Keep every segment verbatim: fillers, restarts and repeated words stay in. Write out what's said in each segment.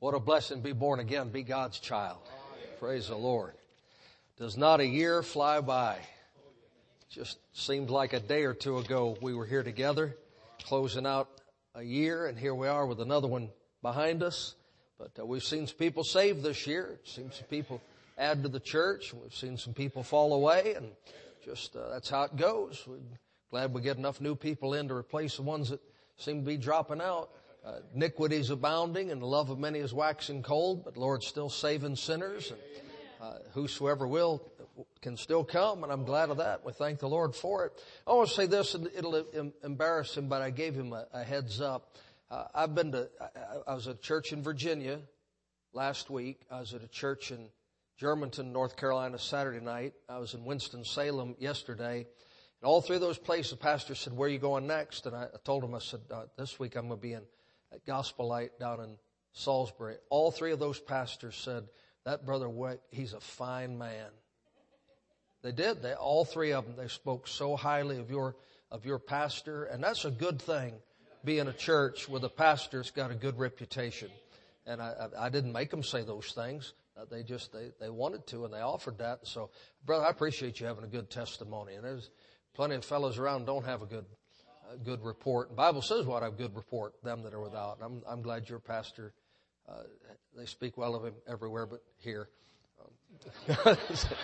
What a blessing to be born again, be God's child. Praise the Lord. Does not a year fly by? Just seemed like a day or two ago we were here together, closing out a year, and here we are with another one behind us. But uh, we've seen some people saved this year. Seen some people add to the church. We've seen some people fall away, and just uh, that's how it goes. We're glad we get enough new people in to replace the ones that seem to be dropping out. Uh, iniquity is abounding, and the love of many is waxing cold, but the Lord's still saving sinners, and uh, whosoever will can still come, and I'm glad of that. We thank the Lord for it. I want to say this, and it'll embarrass him, but I gave him a, a heads up. Uh, I've been to, I, I was at a church in Virginia last week. I was at a church in Germantown, North Carolina, Saturday night. I was in Winston-Salem yesterday. And all three of those places, the pastor said, "Where are you going next?" And I, I told him, I said, uh, this week I'm going to be in at Gospel Light down in Salisbury. All three of those pastors said, "That brother Wick, he's a fine man." They did. They, all three of them, they spoke so highly of your, of your pastor. And that's a good thing, being a church with a pastor that's got a good reputation. And I, I, I didn't make them say those things. Uh, they just, they, they wanted to, and they offered that. So, brother, I appreciate you having a good testimony. And there's plenty of fellows around don't have a good, a good report. The Bible says what have a good report, them that are without. And I'm, I'm glad your pastor, uh, they speak well of him everywhere but here. Um,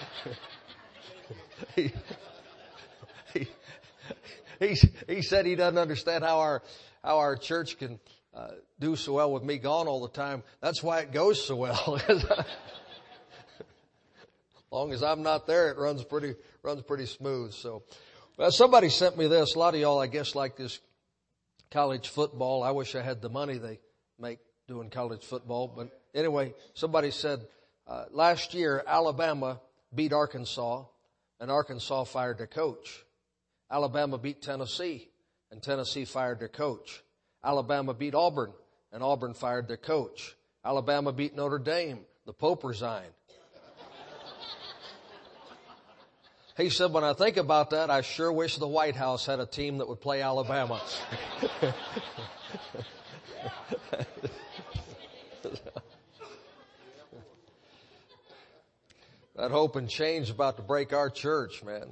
he, he, he, he said he doesn't understand how our, how our church can uh, do so well with me gone all the time. That's why it goes so well. As long as I'm not there, it runs pretty, runs pretty smooth. So, well, somebody sent me this. A lot of y'all, I guess, like this college football. I wish I had the money they make doing college football. But anyway, somebody said, uh, last year, Alabama beat Arkansas, and Arkansas fired their coach. Alabama beat Tennessee, and Tennessee fired their coach. Alabama beat Auburn, and Auburn fired their coach. Alabama beat Notre Dame. The Pope resigned. He said, when I think about that, I sure wish the White House had a team that would play Alabama. That hope and change is about to break our church, man.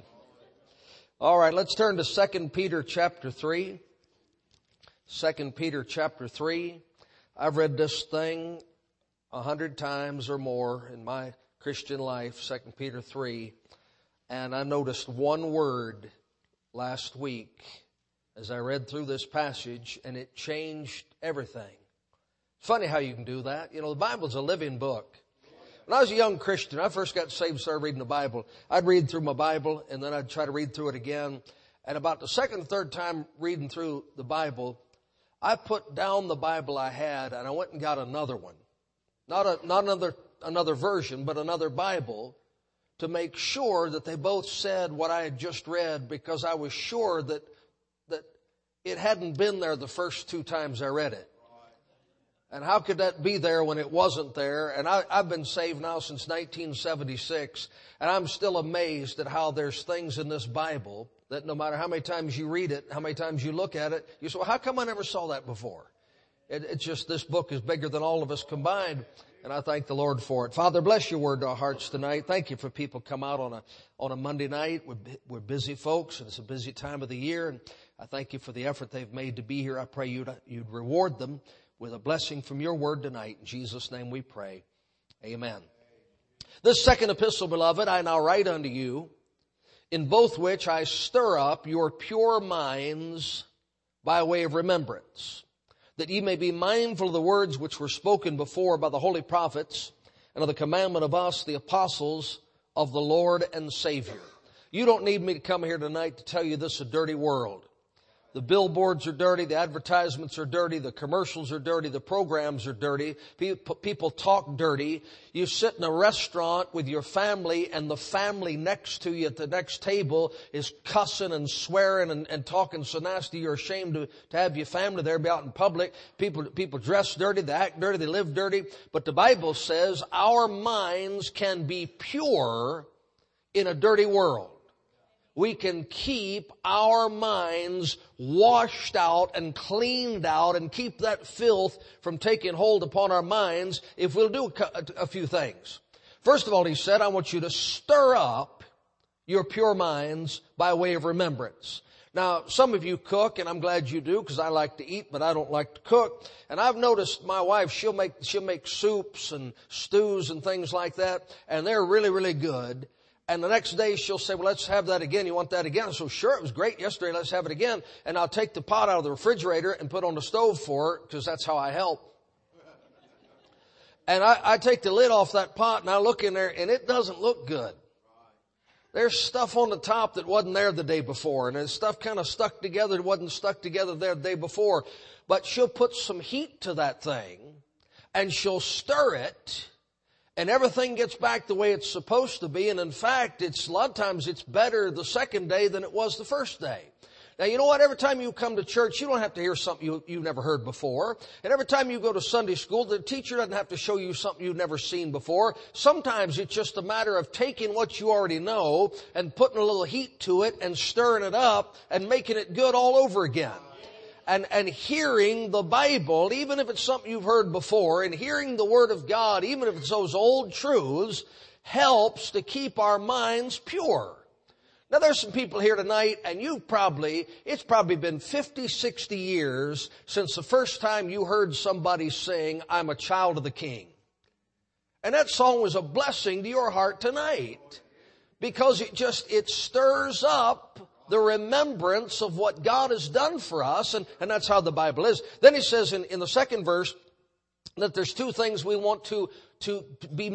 All right, let's turn to Second Peter chapter three. Second Peter chapter three. I've read this thing a hundred times or more in my Christian life, Second Peter three. And I noticed one word last week as I read through this passage, and it changed everything. It's funny how you can do that. You know, the Bible's a living book. When I was a young Christian, I first got saved and started reading the Bible. I'd read through my Bible, and then I'd try to read through it again. And about the second or third time reading through the Bible, I put down the Bible I had, and I went and got another one. Not a, not another, another version, but another Bible, to make sure that they both said what I had just read, because I was sure that, that it hadn't been there the first two times I read it. And how could that be there when it wasn't there? And I, I've been saved now since nineteen seventy-six, and I'm still amazed at how there's things in this Bible that no matter how many times you read it, how many times you look at it, you say, well, how come I never saw that before? It, it's just this book is bigger than all of us combined, and I thank the Lord for it. Father, bless your word to our hearts tonight. Thank you for people come out on a on a Monday night. We're, we're busy folks, and it's a busy time of the year, and I thank you for the effort they've made to be here. I pray you'd, you'd reward them with a blessing from your word tonight. In Jesus' name we pray. Amen. This second epistle, beloved, I now write unto you, in both which I stir up your pure minds by way of remembrance, that ye may be mindful of the words which were spoken before by the holy prophets, and of the commandment of us, the apostles of the Lord and Savior. You don't need me to come here tonight to tell you this is a dirty world. The billboards are dirty, the advertisements are dirty, the commercials are dirty, the programs are dirty, people talk dirty. You sit in a restaurant with your family, and the family next to you at the next table is cussing and swearing and, and talking so nasty you're ashamed to, to have your family there, be out in public. People, people dress dirty, they act dirty, they live dirty. But the Bible says our minds can be pure in a dirty world. we can keep our minds washed out and cleaned out and keep that filth from taking hold upon our minds if we'll do a few things. First of all, he said, I want you to stir up your pure minds by way of remembrance. Now, some of you cook, and I'm glad you do, because I like to eat, but I don't like to cook. And I've noticed my wife, she'll make, she'll make soups and stews and things like that, and they're really, really good. And the next day she'll say, well, let's have that again. You want that again? So sure, it was great yesterday. Let's have it again. And I'll take the pot out of the refrigerator and put it on the stove for her, because that's how I help. And I, I take the lid off that pot and I look in there and it doesn't look good. There's stuff on the top that wasn't there the day before, and there's stuff kind of stuck together that wasn't stuck together there the day before. But she'll put some heat to that thing, and she'll stir it, and everything gets back the way it's supposed to be. And in fact, it's a lot of times it's better the second day than it was the first day. Now, you know what? Every time you come to church, you don't have to hear something you, you've never heard before. And every time you go to Sunday school, the teacher doesn't have to show you something you've never seen before. Sometimes it's just a matter of taking what you already know and putting a little heat to it and stirring it up and making it good all over again. And, and hearing the Bible, even if it's something you've heard before, and hearing the Word of God, even if it's those old truths, helps to keep our minds pure. Now, there's some people here tonight, and you've probably, it's probably been fifty, sixty years since the first time you heard somebody sing, I'm a child of the King. And that song was a blessing to your heart tonight, because it just, it stirs up the remembrance of what God has done for us, and, and that's how the Bible is. Then he says in, in the second verse that there's two things we want to, to be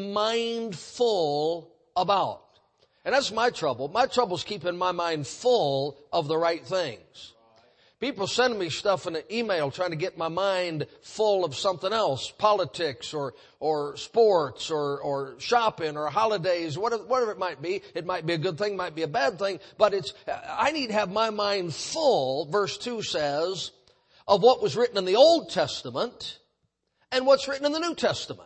mindful about. And that's my trouble. My trouble is keeping my mind full of the right things. People send me stuff in an email trying to get my mind full of something else, politics or or sports or or shopping or holidays, whatever, whatever it might be. It might be a good thing, might be a bad thing, but it's I need to have my mind full, verse two says, of what was written in the Old Testament and what's written in the New Testament.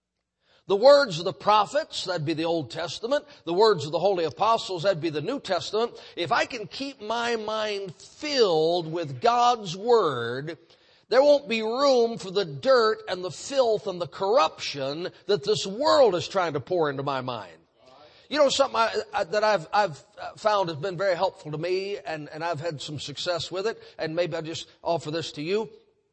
The words of the prophets, that'd be the Old Testament. The words of the holy apostles, that'd be the New Testament. If I can keep my mind filled with God's Word, there won't be room for the dirt and the filth and the corruption that this world is trying to pour into my mind. You know, something I, I, that I've, I've found has been very helpful to me, and, and I've had some success with it, and maybe I'll just offer this to you.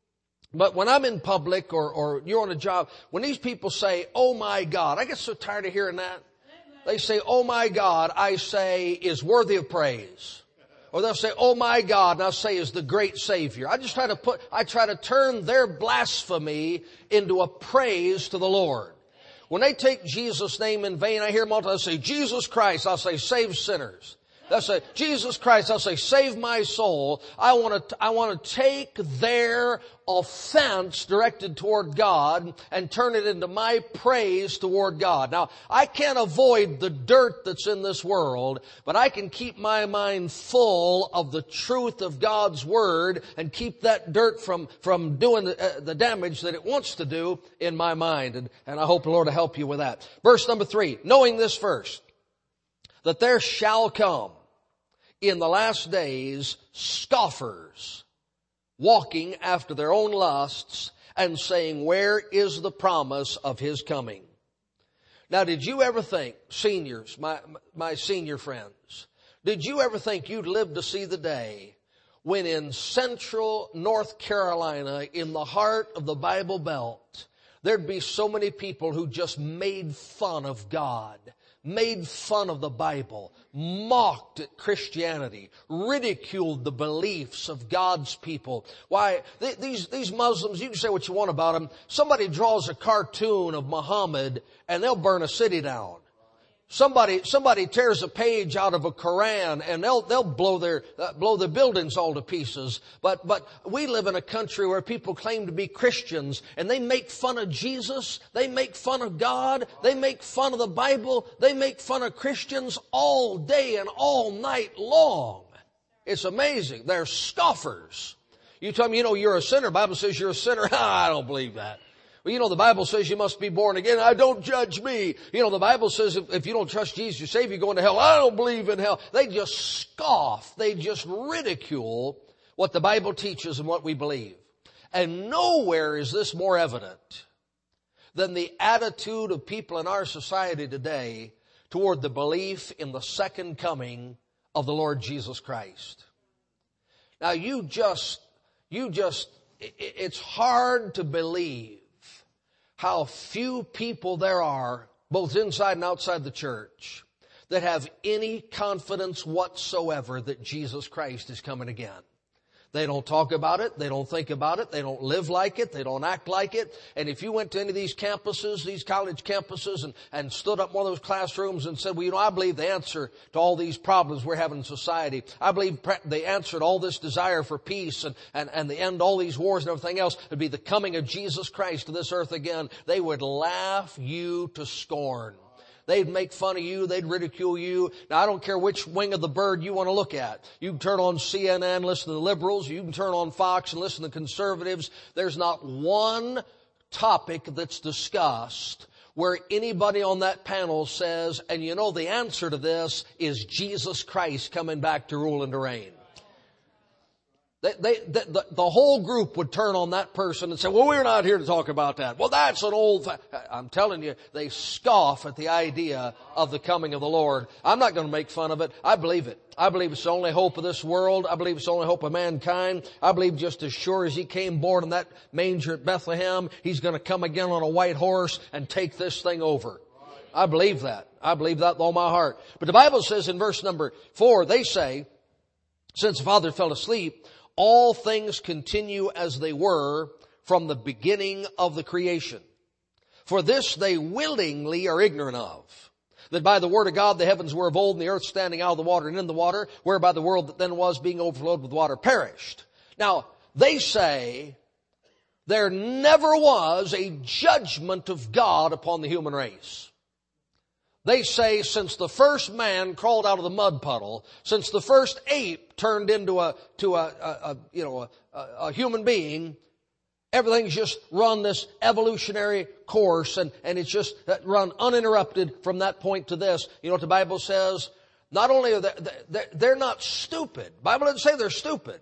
But when I'm in public or, or you're on a job, when these people say, oh my God, I get so tired of hearing that. They say, oh my God, I say is worthy of praise. Or they'll say, oh my God, and I'll say is the great Savior. I just try to put, I try to turn their blasphemy into a praise to the Lord. When they take Jesus' name in vain, I hear them all the time say, Jesus Christ, I'll say, save sinners. They'll say, Jesus Christ, I'll say, save my soul. I want to, I want to take their offense directed toward God and turn it into my praise toward God. Now, I can't avoid the dirt that's in this world, but I can keep my mind full of the truth of God's Word and keep that dirt from, from doing the, uh, the damage that it wants to do in my mind. And, and I hope the Lord will help you with that. Verse number three, knowing this first, that there shall come in the last days scoffers, walking after their own lusts and saying, where is the promise of His coming? Now, did you ever think, seniors, my, my senior friends, did you ever think you'd live to see the day when in central North Carolina, in the heart of the Bible Belt, there'd be so many people who just made fun of God, made fun of the Bible, mocked at Christianity, ridiculed the beliefs of God's people. Why, th- these, these Muslims, you can say what you want about them. Somebody draws a cartoon of Muhammad and they'll burn a city down. Somebody, somebody tears a page out of a Koran and they'll, they'll blow their, uh, blow their buildings all to pieces. But, but we live in a country where people claim to be Christians and they make fun of Jesus. They make fun of God. They make fun of the Bible. They make fun of Christians all day and all night long. It's amazing. They're scoffers. You tell me, you know, you're a sinner. The Bible says you're a sinner. I don't believe that. Well, you know, the Bible says you must be born again. I don't judge me. You know, the Bible says if, if you don't trust Jesus, your Savior, you're going to hell. I don't believe in hell. They just scoff. They just ridicule what the Bible teaches and what we believe. And nowhere is this more evident than the attitude of people in our society today toward the belief in the second coming of the Lord Jesus Christ. Now, you just, you just, it's hard to believe how few people there are, both inside and outside the church, that have any confidence whatsoever that Jesus Christ is coming again. They don't talk about it. They don't think about it. They don't live like it. They don't act like it. And if you went to any of these campuses, these college campuses, and, and stood up in one of those classrooms and said, well, you know, I believe the answer to all these problems we're having in society, I believe the answer to all this desire for peace and, and, and the end all these wars and everything else would be the coming of Jesus Christ to this earth again, they would laugh you to scorn. They'd make fun of you. They'd ridicule you. Now, I don't care which wing of the bird you want to look at. You can turn on C N N, listen to the liberals. You can turn on Fox and listen to conservatives. There's not one topic that's discussed where anybody on that panel says, and you know the answer to this is Jesus Christ coming back to rule and to reign. They, they, the, the whole group would turn on that person and say, well, we're not here to talk about that. Well, that's an old fa-. I'm telling you, they scoff at the idea of the coming of the Lord. I'm not going to make fun of it. I believe it. I believe it's the only hope of this world. I believe it's the only hope of mankind. I believe just as sure as he came born in that manger at Bethlehem, he's going to come again on a white horse and take this thing over. I believe that. I believe that with all my heart. But the Bible says in verse number four, they say, since the Father fell asleep, all things continue as they were from the beginning of the creation. For this they willingly are ignorant of, that by the word of God the heavens were of old, and the earth standing out of the water and in the water, whereby the world that then was being overflowed with water perished. Now, they say there never was a judgment of God upon the human race. They say since the first man crawled out of the mud puddle, since the first ape turned into a, to a, a, a you know, a, a human being, everything's just run this evolutionary course and, and it's just run uninterrupted from that point to this. You know what the Bible says? Not only are they, they're not stupid. The Bible doesn't say they're stupid.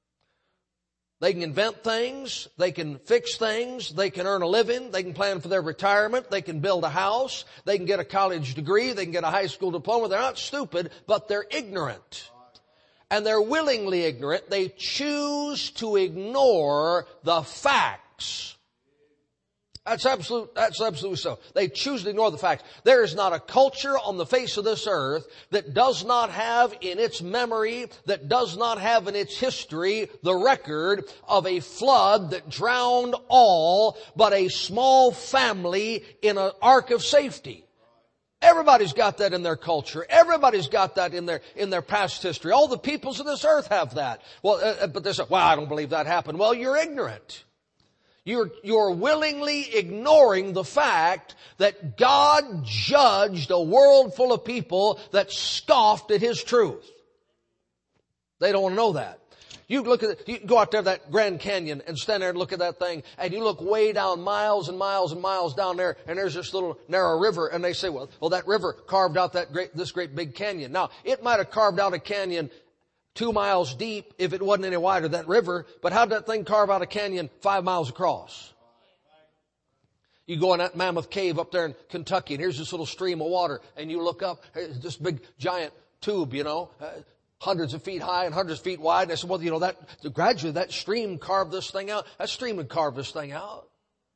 They can invent things, they can fix things, they can earn a living, they can plan for their retirement, they can build a house, they can get a college degree, they can get a high school diploma. They're not stupid, but they're ignorant. And they're willingly ignorant. They choose to ignore the facts. That's absolute, that's absolutely so. They choose to ignore the facts. There is not a culture on the face of this earth that does not have in its memory, that does not have in its history the record of a flood that drowned all but a small family in an ark of safety. Everybody's got that in their culture. Everybody's got that in their, in their past history. All the peoples of this earth have that. Well, uh, but they say, well, I don't believe that happened. Well, you're ignorant. You're, you're willingly ignoring the fact that God judged a world full of people that scoffed at His truth. They don't want to know that. You look at, you go out there that Grand Canyon and stand there and look at that thing, and you look way down miles and miles and miles down there, and there's this little narrow river, and they say, well, well, that river carved out that great, this great big canyon. Now, it might have carved out a canyon two miles deep if it wasn't any wider, that river, but how did that thing carve out a canyon five miles across? You go in that Mammoth Cave up there in Kentucky, and here's this little stream of water, and you look up, this big giant tube, you know, uh, hundreds of feet high and hundreds of feet wide. And I said, well, you know, that gradually that stream carved this thing out. That stream would carve this thing out.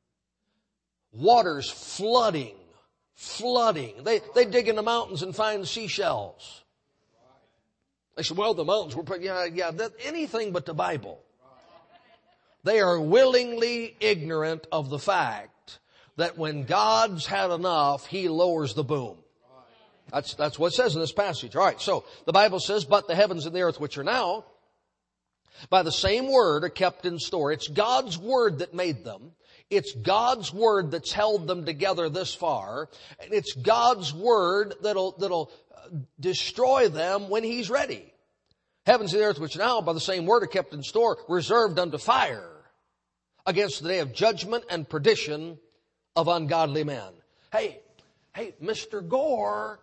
Water's flooding, flooding. They, they dig in the mountains and find seashells. They said, well, the mountains were pretty, yeah, yeah, that, anything but the Bible. They are willingly ignorant of the fact that when God's had enough, He lowers the boom. That's, that's what it says in this passage. All right, so the Bible says, but the heavens and the earth which are now, by the same word are kept in store. It's God's word that made them. It's God's word that's held them together this far. And it's God's word that'll, that'll destroy them when He's ready. Heavens and the earth which now by the same word are kept in store, reserved unto fire, against the day of judgment and perdition of ungodly men. Hey, hey, Mister Gore,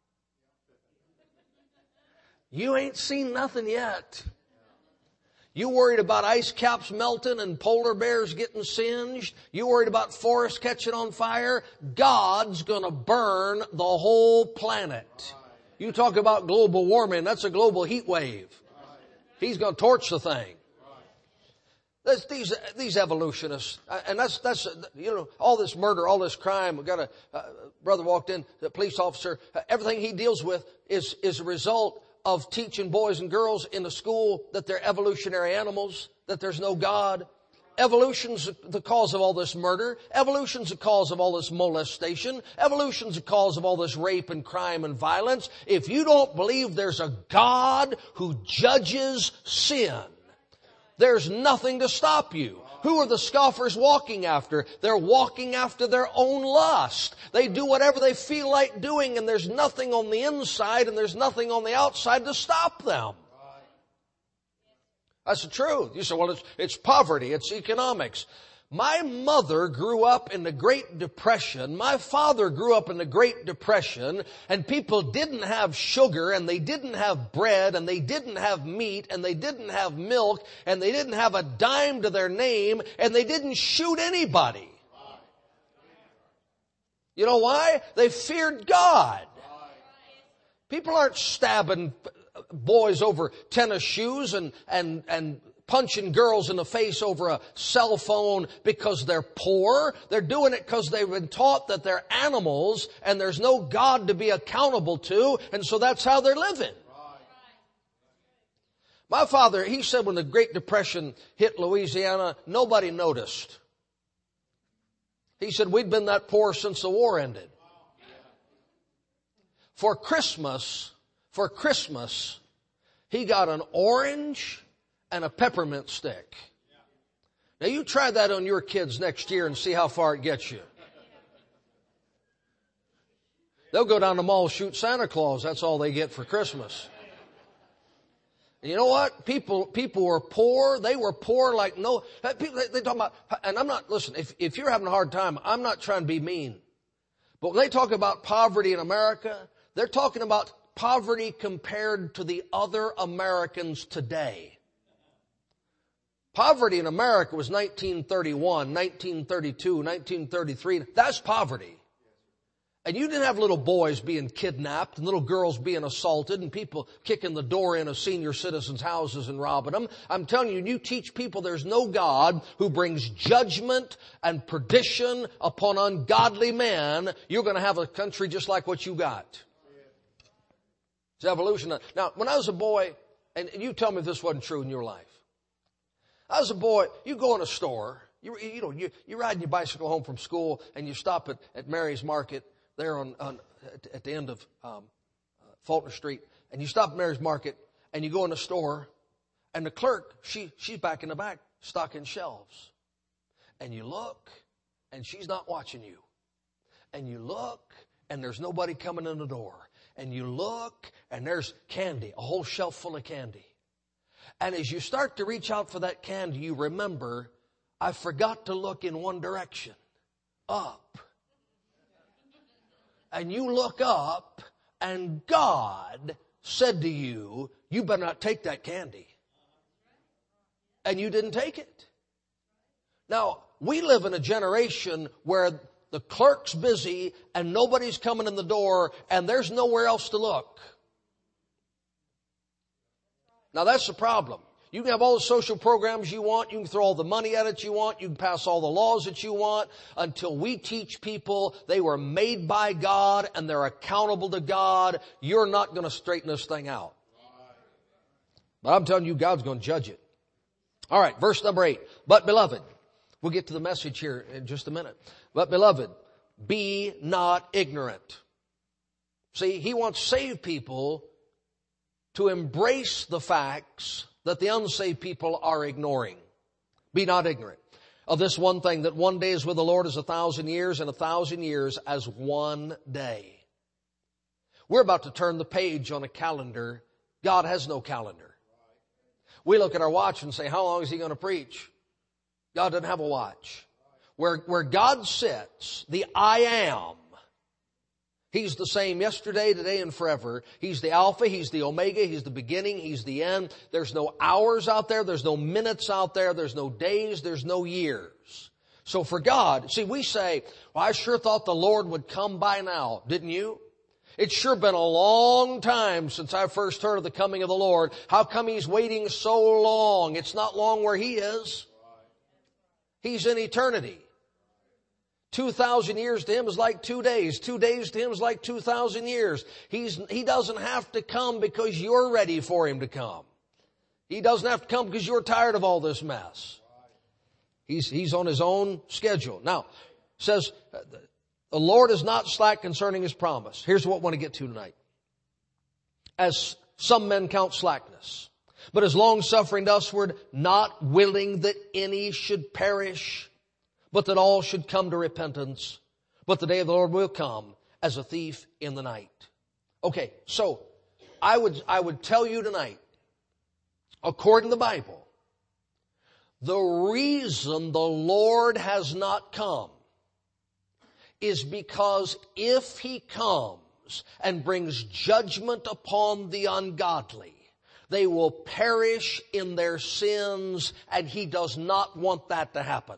you ain't seen nothing yet. You worried about ice caps melting and polar bears getting singed? You worried about forests catching on fire? God's gonna burn the whole planet. You talk about global warming, that's a global heat wave. He's gonna torch the thing. That's these, these evolutionists, and that's, that's, you know, all this murder, all this crime. We've got a, uh, brother walked in, the police officer, uh, everything he deals with is, is a result of teaching boys and girls in the school that they're evolutionary animals, that there's no God. Evolution's the cause of all this murder. Evolution's the cause of all this molestation. Evolution's the cause of all this rape and crime and violence. If you don't believe there's a God who judges sin, there's nothing to stop you. Who are the scoffers walking after? They're walking after their own lust. They do whatever they feel like doing, and there's nothing on the inside and there's nothing on the outside to stop them. That's the truth. You say, well, it's, it's poverty, it's economics. My mother grew up in the Great Depression. My father grew up in the Great Depression, and people didn't have sugar, and they didn't have bread, and they didn't have meat, and they didn't have milk, and they didn't have a dime to their name, and they didn't shoot anybody. You know why? They feared God. People aren't stabbing boys over tennis shoes and, and, and punching girls in the face over a cell phone because they're poor. They're doing it because they've been taught that they're animals and there's no God to be accountable to, and so that's how they're living. My father, he said when the Great Depression hit Louisiana, nobody noticed. He said we'd been that poor since the war ended. For Christmas, for Christmas, he got an orange and a peppermint stick. Now you try that on your kids next year and see how far it gets you. They'll go down the mall, shoot Santa Claus. That's all they get for Christmas. And you know what? People, people were poor. They were poor like no, people, they, they talk about, and I'm not, listen, if, if you're having a hard time, I'm not trying to be mean. But when they talk about poverty in America, they're talking about poverty compared to the other Americans today. Poverty in America was nineteen thirty-one, nineteen thirty-two, nineteen thirty-three. That's poverty. And you didn't have little boys being kidnapped and little girls being assaulted and people kicking the door in of senior citizens' houses and robbing them. I'm telling you, you teach people there's no God who brings judgment and perdition upon ungodly men, you're going to have a country just like what you got. It's evolution. Now, when I was a boy, and you tell me if this wasn't true in your life. I was a boy, you go in a store, you, you know, you, you ride your bicycle home from school and you stop at, at Mary's Market there on, on at the end of um, Faulkner Street, and you stop at Mary's Market and you go in the store and the clerk, she she's back in the back stocking shelves. And you look and she's not watching you. And you look and there's nobody coming in the door. And you look and there's candy, a whole shelf full of candy. And as you start to reach out for that candy, you remember, I forgot to look in one direction, up. And you look up, and God said to you, you better not take that candy. And you didn't take it. Now, we live in a generation where the clerk's busy, and nobody's coming in the door, and there's nowhere else to look. Now that's the problem. You can have all the social programs you want. You can throw all the money at it you want. You can pass all the laws that you want. Until we teach people they were made by God and they're accountable to God, you're not going to straighten this thing out. But I'm telling you, God's going to judge it. All right, verse number eight. But beloved, we'll get to the message here in just a minute. But beloved, be not ignorant. See, he wants saved people to embrace the facts that the unsaved people are ignoring. Be not ignorant of this one thing, that one day is with the Lord as a thousand years, and a thousand years as one day. We're about to turn the page on a calendar. God has no calendar. We look at our watch and say, how long is he going to preach? God doesn't have a watch. Where, where God sits, the I am, He's the same yesterday, today, and forever. He's the Alpha, He's the Omega, He's the beginning, He's the end. There's no hours out there, there's no minutes out there, there's no days, there's no years. So for God, see, we say, well, I sure thought the Lord would come by now, didn't you? It's sure been a long time since I first heard of the coming of the Lord. How come He's waiting so long? It's not long where He is. He's in eternity. Two thousand years to Him is like two days. Two days to Him is like two thousand years. He's, He doesn't have to come because you're ready for Him to come. He doesn't have to come because you're tired of all this mess. He's, He's on His own schedule. Now, it says, the Lord is not slack concerning His promise. Here's what I want to get to tonight. As some men count slackness, but as long-suffering to usward, not willing that any should perish, but that all should come to repentance. But the day of the Lord will come as a thief in the night. Okay, so I would, I would tell you tonight, according to the Bible, the reason the Lord has not come is because if He comes and brings judgment upon the ungodly, they will perish in their sins, and He does not want that to happen.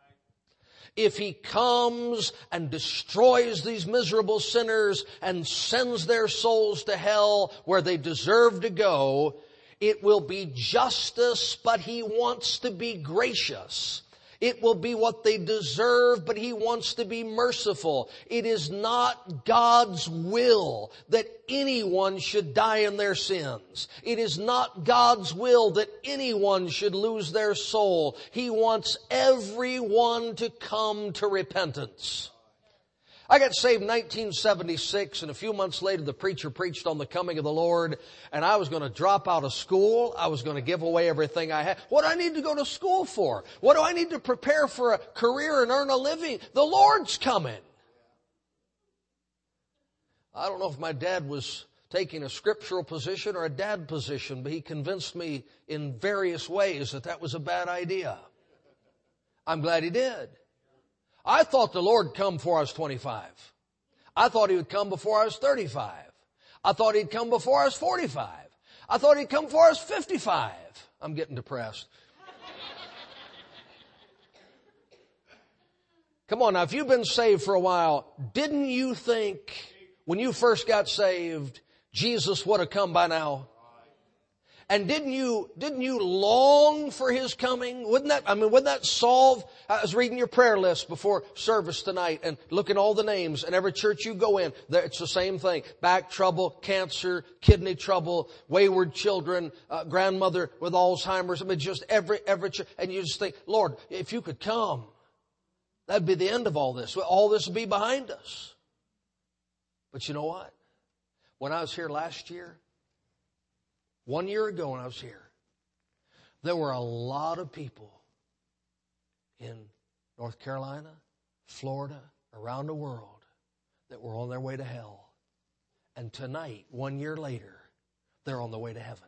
If He comes and destroys these miserable sinners and sends their souls to hell where they deserve to go, it will be justice, but He wants to be gracious. It will be what they deserve, but He wants to be merciful. It is not God's will that anyone should die in their sins. It is not God's will that anyone should lose their soul. He wants everyone to come to repentance. I got saved in nineteen seventy-six, and a few months later the preacher preached on the coming of the Lord, and I was going to drop out of school. I was going to give away everything I had. What do I need to go to school for? What do I need to prepare for a career and earn a living? The Lord's coming. I don't know if my dad was taking a scriptural position or a dad position, but he convinced me in various ways that that was a bad idea. I'm glad he did. I thought the Lord would come before I was twenty-five. I thought He would come before I was thirty-five. I thought He'd come before I was forty-five. I thought He'd come before I was fifty-five. I'm getting depressed. Come on now, if you've been saved for a while, didn't you think when you first got saved, Jesus would have come by now? And didn't you, didn't you long for His coming? Wouldn't that, I mean, wouldn't that solve? I was reading your prayer list before service tonight and looking at all the names, and every church you go in, it's the same thing. Back trouble, cancer, kidney trouble, wayward children, uh, grandmother with Alzheimer's. I mean, just every, every church. And you just think, Lord, if you could come, that'd be the end of all this. All this would be behind us. But you know what? When I was here last year, One year ago when I was here, there were a lot of people in North Carolina, Florida, around the world that were on their way to hell. And tonight, one year later, they're on the way to heaven.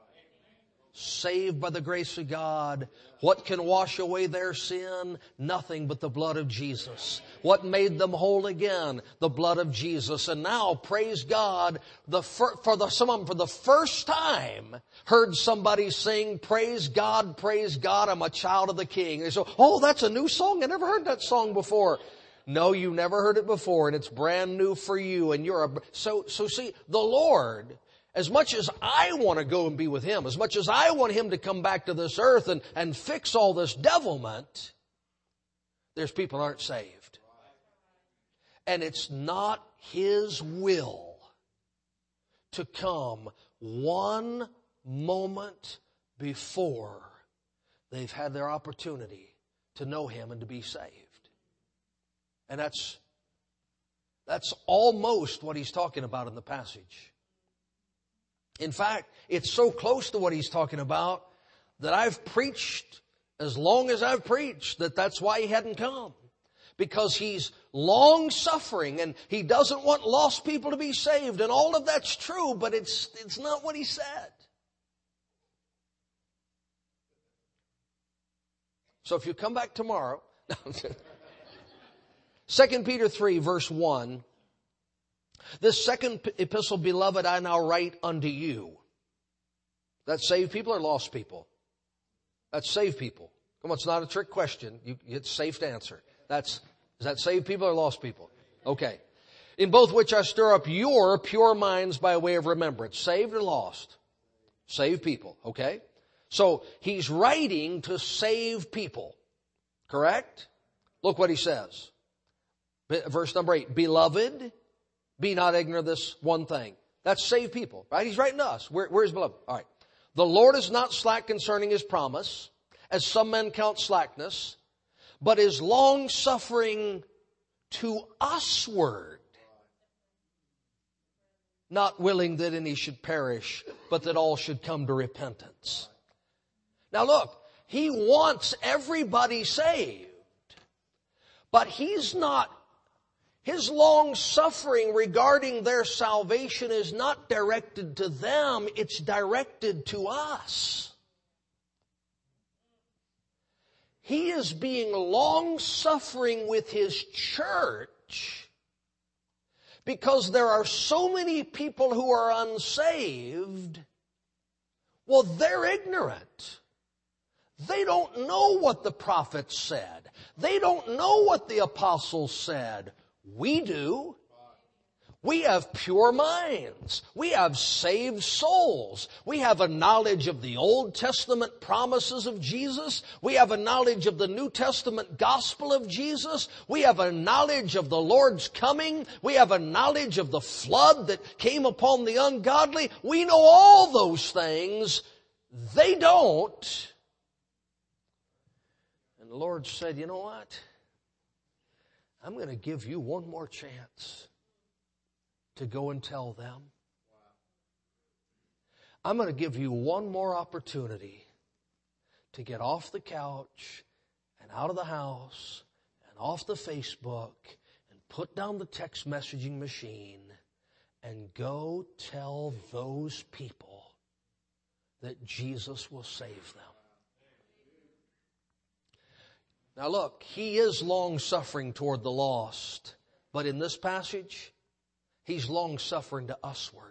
Saved by the grace of God. What can wash away their sin? Nothing but the blood of Jesus. What made them whole again? The blood of Jesus. And now, praise God, the fir- for the, some of them for the first time heard somebody sing, praise God, praise God, I'm a child of the King. They say, oh, that's a new song. I never heard that song before. No, you never heard it before, and it's brand new for you. And you're a, so, so see, the Lord, as much as I want to go and be with Him, as much as I want Him to come back to this earth and, and fix all this devilment, there's people that aren't saved. And it's not His will to come one moment before they've had their opportunity to know Him and to be saved. And that's, that's almost what He's talking about in the passage. In fact, it's so close to what He's talking about that I've preached as long as I've preached that that's why He hadn't come. Because He's long-suffering and He doesn't want lost people to be saved. And all of that's true, but it's, it's not what He said. So if you come back tomorrow, Second Peter three, verse one, this second epistle, beloved, I now write unto you. That's saved people or lost people? That's saved people. Come on, it's not a trick question. You, it's safe to answer. That's, is that saved people or lost people? Okay. In both which I stir up your pure minds by way of remembrance. Saved or lost? Saved people. Okay. So he's writing to save people. Correct? Look what he says. Verse number eight. Beloved, be not ignorant of this one thing. That's saved people, right? He's writing to us. Where, where's beloved? All right. The Lord is not slack concerning His promise, as some men count slackness, but is long-suffering to usward, not willing that any should perish, but that all should come to repentance. Now look, He wants everybody saved, but He's not, His long-suffering regarding their salvation is not directed to them, it's directed to us. He is being long-suffering with His church because there are so many people who are unsaved. Well, they're ignorant. They don't know what the prophets said. They don't know what the apostles said. We do. We have pure minds. We have saved souls. We have a knowledge of the Old Testament promises of Jesus. We have a knowledge of the New Testament gospel of Jesus. We have a knowledge of the Lord's coming. We have a knowledge of the flood that came upon the ungodly. We know all those things. They don't. And the Lord said, you know what? I'm going to give you one more chance to go and tell them. I'm going to give you one more opportunity to get off the couch and out of the house and off the Facebook and put down the text messaging machine and go tell those people that Jesus will save them. Now look, He is long-suffering toward the lost, but in this passage, He's long-suffering to usward.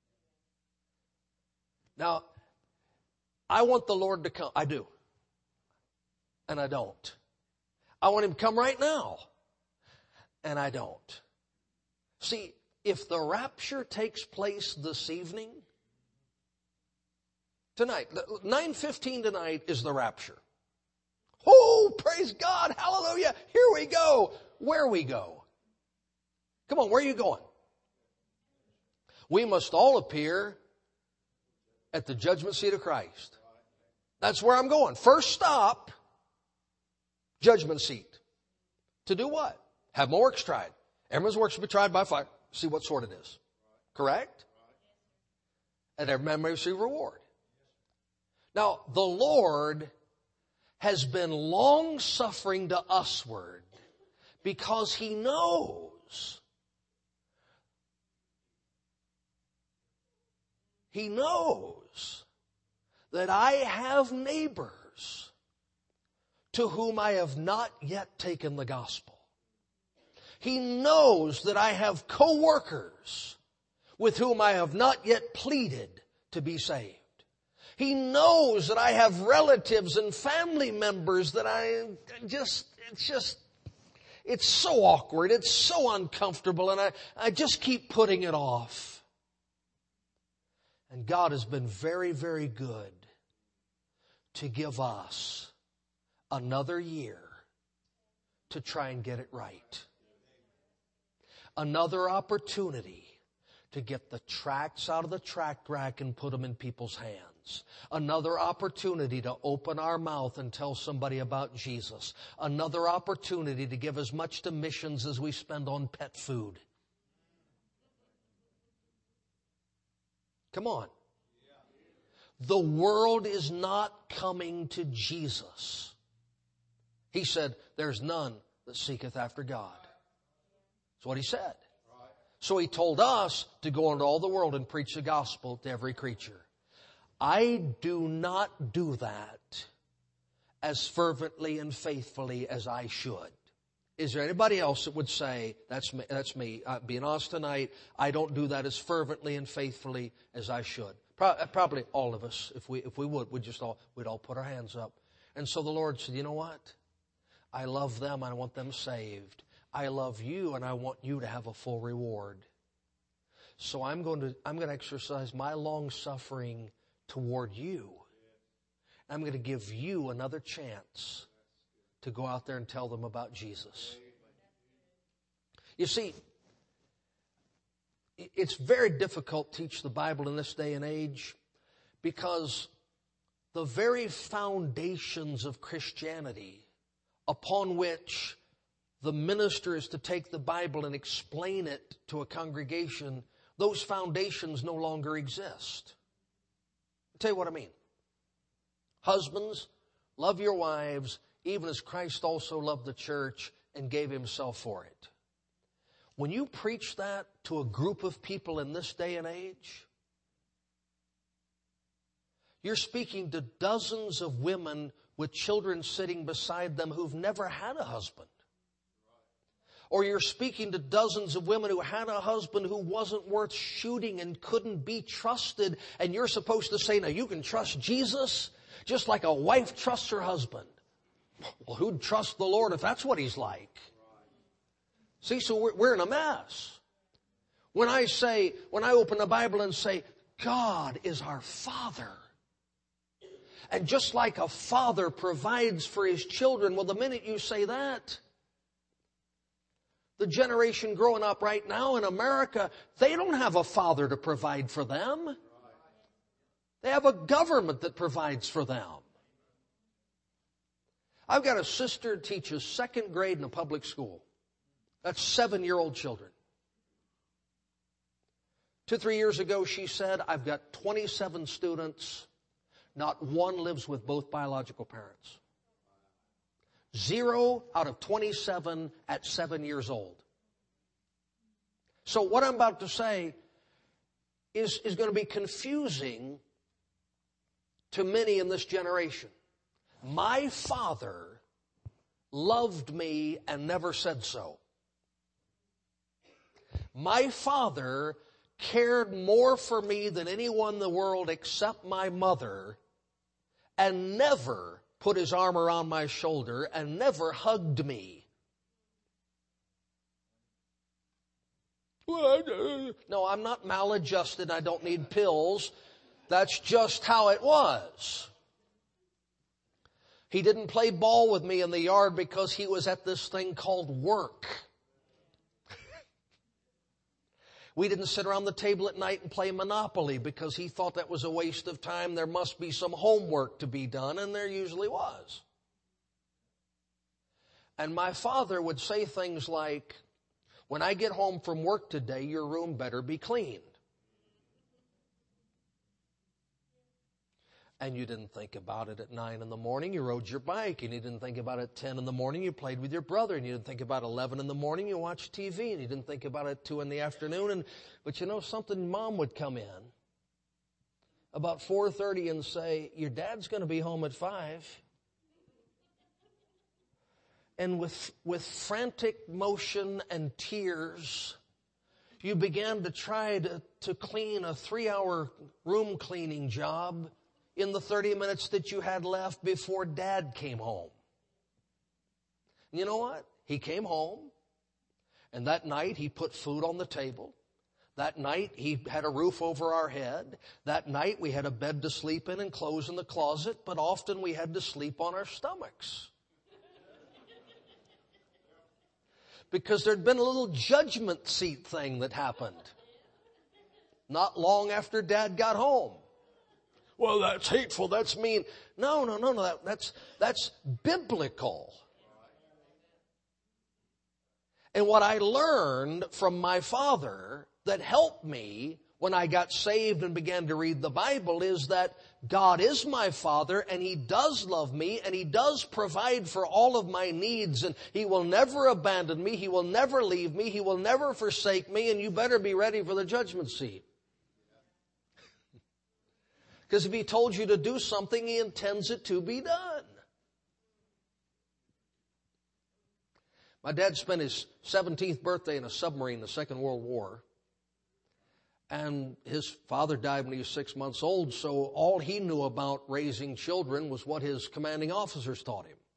Now, I want the Lord to come. I do. And I don't. I want Him to come right now. And I don't. See, if the rapture takes place this evening, tonight, nine fifteen tonight is the rapture. Oh, praise God, hallelujah, here we go. Where we go? Come on, where are you going? We must all appear at the judgment seat of Christ. That's where I'm going. First stop, judgment seat. To do what? Have my works tried. Everyone's works will be tried by fire. See what sort it is. Correct? And every man may receive reward. Now, the Lord has been long-suffering to usward because He knows He knows that I have neighbors to whom I have not yet taken the gospel. He knows that I have co-workers with whom I have not yet pleaded to be saved. He knows that I have relatives and family members that I just, it's just, it's so awkward, it's so uncomfortable, and I, I just keep putting it off. And God has been very, very good to give us another year to try and get it right. Another opportunity to get the tracts out of the tract rack and put them in people's hands. Another opportunity to open our mouth and tell somebody about Jesus. Another opportunity to give as much to missions as we spend on pet food. Come on. The world is not coming to Jesus. He said, there's none that seeketh after God. That's what He said. So He told us to go into all the world and preach the gospel to every creature. I do not do that as fervently and faithfully as I should. Is there anybody else that would say, that's me, that's me. Uh, being honest tonight, I don't do that as fervently and faithfully as I should. Pro- probably all of us, if we if we would, we'd just all, we'd all put our hands up. And so the Lord said, you know what? I love them, and I want them saved. I love you, and I want you to have a full reward. So I'm going to, I'm going to exercise my long suffering toward you. I'm going to give you another chance to go out there and tell them about Jesus. You see, it's very difficult to teach the Bible in this day and age because the very foundations of Christianity upon which the minister is to take the Bible and explain it to a congregation, those foundations no longer exist. I'll tell you what I mean. Husbands, love your wives, even as Christ also loved the church and gave himself for it. When you preach that to a group of people in this day and age, you're speaking to dozens of women with children sitting beside them who've never had a husband. Or you're speaking to dozens of women who had a husband who wasn't worth shooting and couldn't be trusted. And you're supposed to say, now you can trust Jesus just like a wife trusts her husband. Well, who'd trust the Lord if that's what he's like? See, so we're, we're in a mess. When I say, when I open the Bible and say, God is our Father. And just like a father provides for his children, well, the minute you say that, the generation growing up right now in America, they don't have a father to provide for them. They have a government that provides for them. I've got a sister who teaches second grade in a public school. That's seven-year-old children. Two, three years ago, she said, I've got twenty-seven students. Not one lives with both biological parents. Zero out of twenty-seven at seven years old. So what I'm about to say is, is going to be confusing to many in this generation. My father loved me and never said so. My father cared more for me than anyone in the world except my mother, and never put his arm around my shoulder and never hugged me. No, I'm not maladjusted. I don't need pills. That's just how it was. He didn't play ball with me in the yard because he was at this thing called work. We didn't sit around the table at night and play Monopoly because he thought that was a waste of time. There must be some homework to be done, and there usually was. And my father would say things like, when I get home from work today, your room better be cleaned. And you didn't think about it at nine in the morning. You rode your bike. And you didn't think about it at ten in the morning. You played with your brother. And you didn't think about eleven in the morning. You watched T V. And you didn't think about it at two in the afternoon. And, but you know something? Mom would come in about four thirty and say, your dad's going to be home at five. And with, with frantic motion and tears, you began to try to, to clean a three-hour room cleaning job in the thirty minutes that you had left before Dad came home. And you know what? He came home, and that night he put food on the table. That night he had a roof over our head. That night we had a bed to sleep in and clothes in the closet, but often we had to sleep on our stomachs. Because there'd been a little judgment seat thing that happened not long after Dad got home. Well, that's hateful. That's mean. No, no, no, no. That, that's, that's biblical. And what I learned from my father that helped me when I got saved and began to read the Bible is that God is my Father, and He does love me, and He does provide for all of my needs, and He will never abandon me. He will never leave me. He will never forsake me, and you better be ready for the judgment seat. Because if He told you to do something, He intends it to be done. My dad spent his seventeenth birthday in a submarine in the Second World War. And his father died when he was six months old, so all he knew about raising children was what his commanding officers taught him.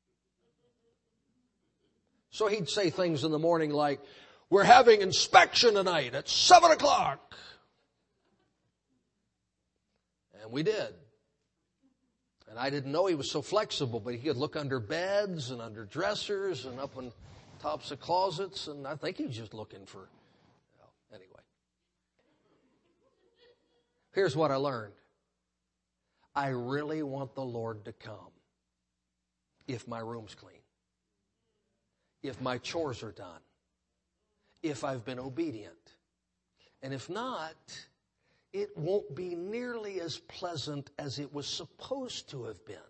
So he'd say things in the morning like, we're having inspection tonight at seven o'clock. And we did. And I didn't know he was so flexible, but he could look under beds and under dressers and up on tops of closets, and I think he was just looking for, well, anyway. Here's what I learned. I really want the Lord to come if my room's clean, if my chores are done, if I've been obedient. And if not, it won't be nearly as pleasant as it was supposed to have been.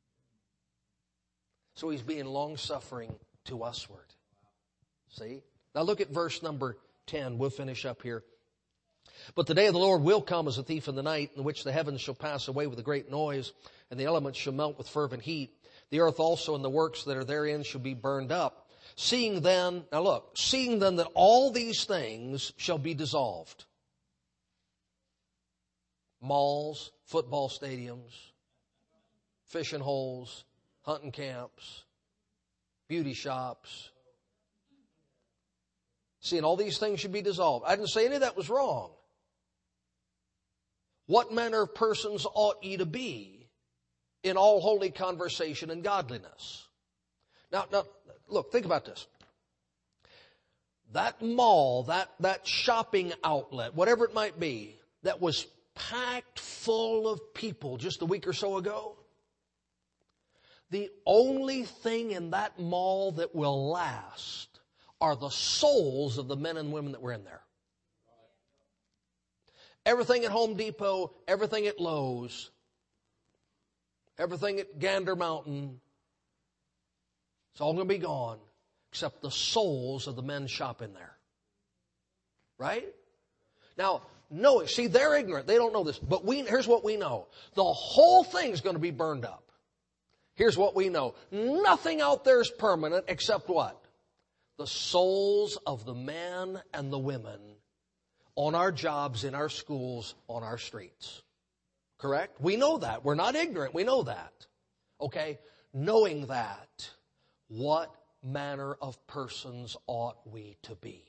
So he's being long-suffering to usward. See? Now look at verse number ten. We'll finish up here. But the day of the Lord will come as a thief in the night, in which the heavens shall pass away with a great noise, and the elements shall melt with fervent heat. The earth also and the works that are therein shall be burned up. Seeing then, now look, seeing then that all these things shall be dissolved. Malls, football stadiums, fishing holes, hunting camps, beauty shops. Seeing all these things should be dissolved. I didn't say any of that was wrong. What manner of persons ought ye to be in all holy conversation and godliness? Now, now, look, think about this. That mall, that, that shopping outlet, whatever it might be, that was packed full of people just a week or so ago, the only thing in that mall that will last are the souls of the men and women that were in there. Everything at Home Depot, everything at Lowe's, everything at Gander Mountain, it's all going to be gone except the souls of the men shopping there. Right? Now, no, see, they're ignorant. They don't know this. But we, here's what we know. The whole thing's going to be burned up. Here's what we know. Nothing out there is permanent except what? The souls of the men and the women on our jobs, in our schools, on our streets. Correct? We know that. We're not ignorant. We know that. Okay? Knowing that, what manner of persons ought we to be?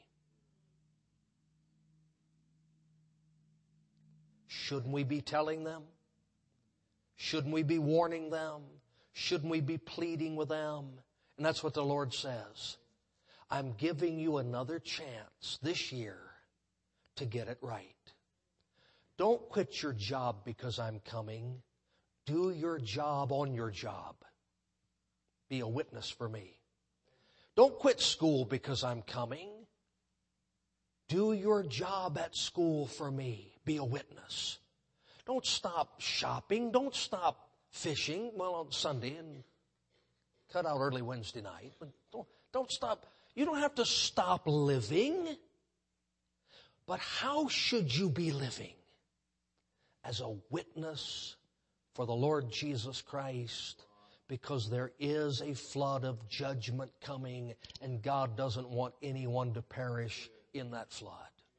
Shouldn't we be telling them? Shouldn't we be warning them? Shouldn't we be pleading with them? And that's what the Lord says. I'm giving you another chance this year to get it right. Don't quit your job because I'm coming. Do your job on your job. Be a witness for me. Don't quit school because I'm coming. Do your job at school for me. Be a witness. Don't stop shopping. Don't stop fishing. Well, on Sunday and cut out early Wednesday night. But don't, don't stop. You don't have to stop living. But how should you be living? As a witness for the Lord Jesus Christ, because there is a flood of judgment coming, and God doesn't want anyone to perish in that flood.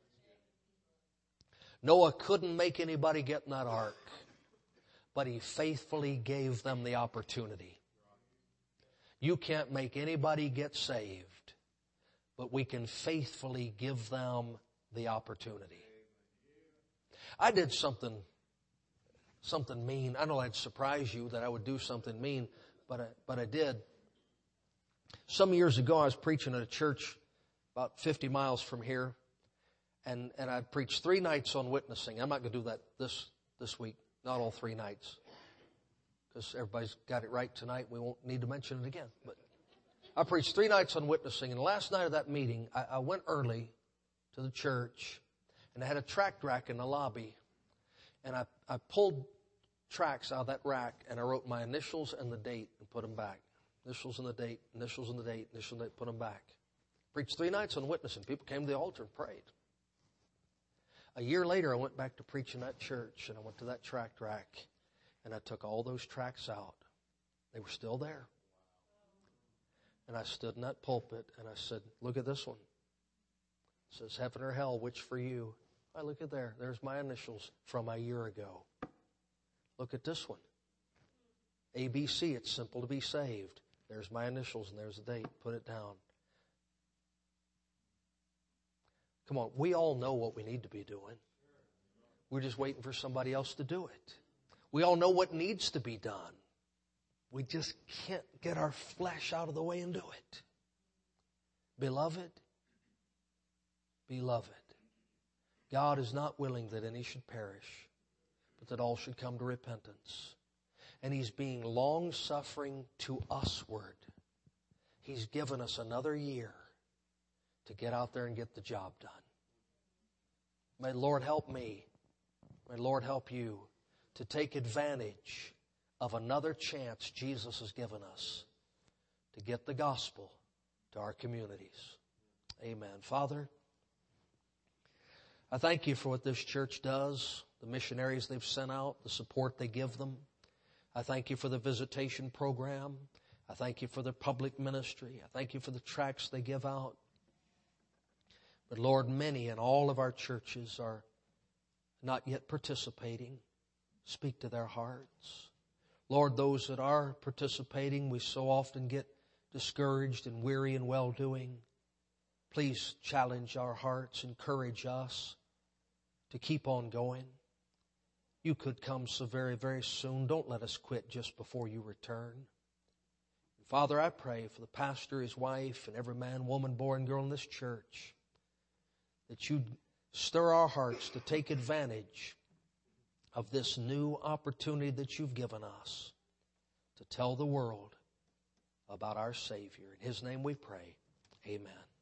Noah couldn't make anybody get in that ark, but he faithfully gave them the opportunity. You can't make anybody get saved, but we can faithfully give them the opportunity. I did something, something mean. I know I'd surprise you that I would do something mean, but I, but I did. Some years ago, I was preaching at a church about fifty miles from here, and, and I preached three nights on witnessing. I'm not going to do that this, this week, not all three nights, because everybody's got it right tonight. We won't need to mention it again. But I preached three nights on witnessing, and the last night of that meeting, I, I went early to the church, and I had a tract rack in the lobby, and I, I pulled tracts out of that rack, and I wrote my initials and the date and put them back. Initials and the date, initials and the date, initials and the date, put them back. Preached three nights on witnessing. People came to the altar and prayed. A year later, I went back to preach in that church, and I went to that tract rack, and I took all those tracts out. They were still there. And I stood in that pulpit and I said, look at this one. It says, heaven or hell, which for you? I look at there. There's my initials from a year ago. Look at this one. A B C, it's simple to be saved. There's my initials and there's the date. Put it down. Come on, we all know what we need to be doing. We're just waiting for somebody else to do it. We all know what needs to be done. We just can't get our flesh out of the way and do it. Beloved, beloved, God is not willing that any should perish, but that all should come to repentance. And He's being long-suffering to usward. He's given us another year to get out there and get the job done. May the Lord help me. May the Lord help you to take advantage of another chance Jesus has given us to get the gospel to our communities. Amen. Father, I thank you for what this church does, the missionaries they've sent out, the support they give them. I thank you for the visitation program. I thank you for the public ministry. I thank you for the tracts they give out. But Lord, many in all of our churches are not yet participating. Speak to their hearts. Lord, those that are participating, we so often get discouraged and weary in well-doing. Please challenge our hearts, encourage us to keep on going. You could come so very, very soon. Don't let us quit just before you return. Father, I pray for the pastor, his wife, and every man, woman, boy, and girl in this church, that you'd stir our hearts to take advantage of this new opportunity that you've given us to tell the world about our Savior. In His name we pray. Amen.